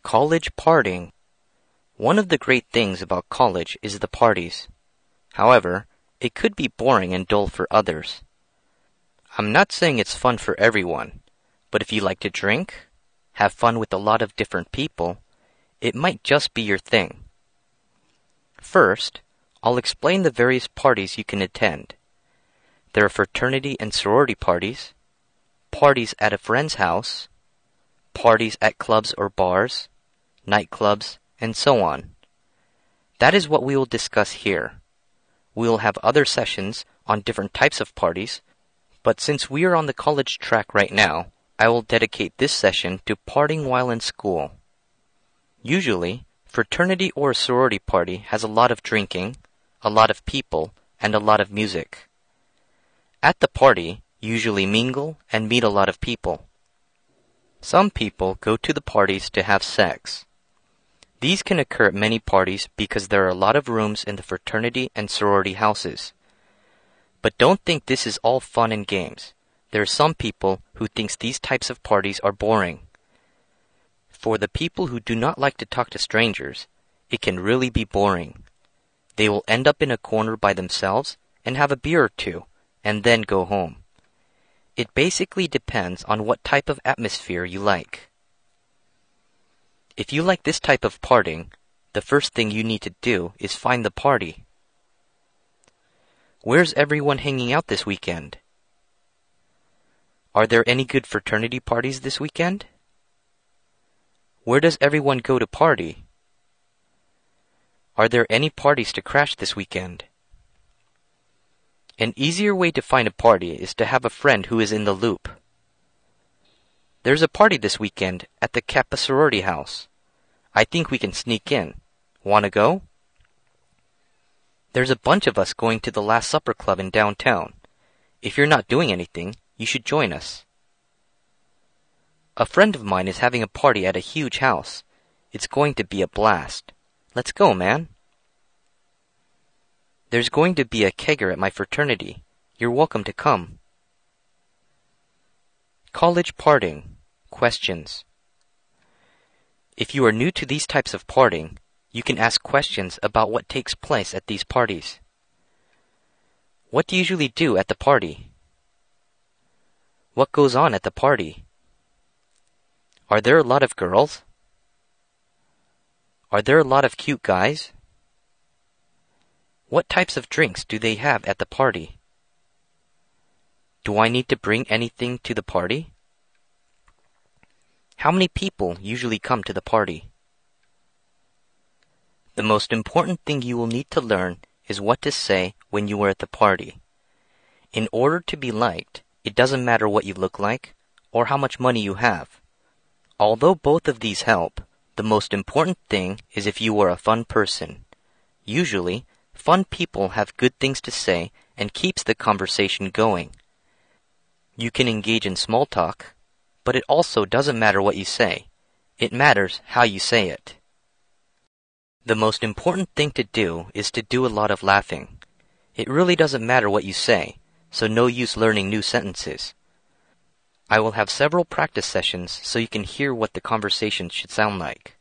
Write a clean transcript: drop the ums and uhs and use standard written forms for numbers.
College partying. One of the great things about college is the parties. However, it could be boring and dull for others. I'm not saying it's fun for everyone, but if you like to drink, have fun with a lot of different people, it might just be your thing. First, I'll explain the various parties you can attend. There are fraternity and sorority parties at a friend's house, parties at clubs or bars, nightclubs, and so on. That is what we will discuss here. We will have other sessions on different types of parties, but since we are on the college track right now, I will dedicate this session to partying while in school. Usually, fraternity or a sorority party has a lot of drinking, a lot of people, and a lot of music. At the party, you usually mingle and meet a lot of people. Some people go to the parties to have sex. These can occur at many parties because there are a lot of rooms in the fraternity and sorority houses. But don't think this is all fun and games. There are some people who think these types of parties are boring. For the people who do not like to talk to strangers, it can really be boring. They will end up in a corner by themselves and have a beer or two, and then go home. It basically depends on what type of atmosphere you like. If you like this type of partying, the first thing you need to do is find the party. Where's everyone hanging out this weekend? Are there any good fraternity parties this weekend? Where does everyone go to party? Are there any parties to crash this weekend? An easier way to find a party is to have a friend who is in the loop. There's a party this weekend at the Kappa sorority house. I think we can sneak in. Wanna go? There's a bunch of us going to the Last Supper Club in downtown. If you're not doing anything, you should join us. A friend of mine is having a party at a huge house. It's going to be a blast. Let's go, man. There's going to be a kegger at my fraternity. You're welcome to come. College partying. Questions. If you are new to these types of partying, you can ask questions about what takes place at these parties. What do you usually do at the party? What goes on at the party? Are there a lot of girls? Are there a lot of cute guys? What types of drinks do they have at the party? Do I need to bring anything to the party? How many people usually come to the party? The most important thing you will need to learn is what to say when you are at the party. In order to be liked, it doesn't matter what you look like or how much money you have. Although both of these help, the most important thing is if you are a fun person. Usually, fun people have good things to say and keeps the conversation going. You can engage in small talk, but it also doesn't matter what you say. It matters how you say it. The most important thing to do is to do a lot of laughing. It really doesn't matter what you say, so no use learning new sentences. I will have several practice sessions so you can hear what the conversation should sound like.